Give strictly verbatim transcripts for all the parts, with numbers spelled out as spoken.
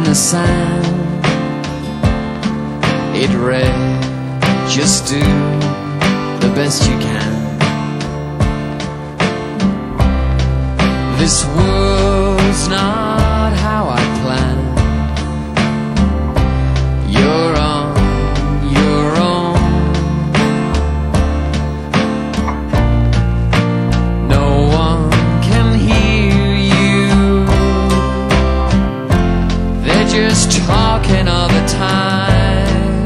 the sand. It read, just do the best you can. This world's not how I planned. You're on your own. No one can hear you. They're just talking all the time.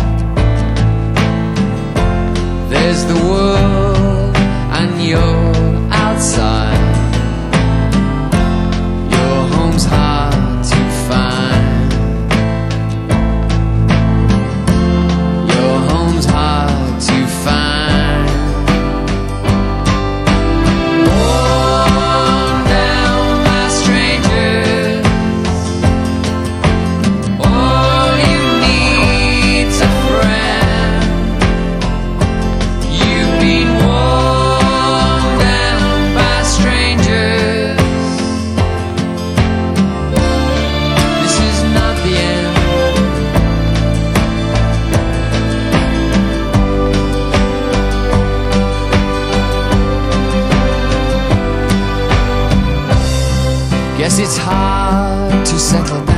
There's the world and you're outside. Hard to find. Your home's hard to find. Worn down by strangers. All you need's a friend. You've been worn down by strangers. Guess it's hard to settle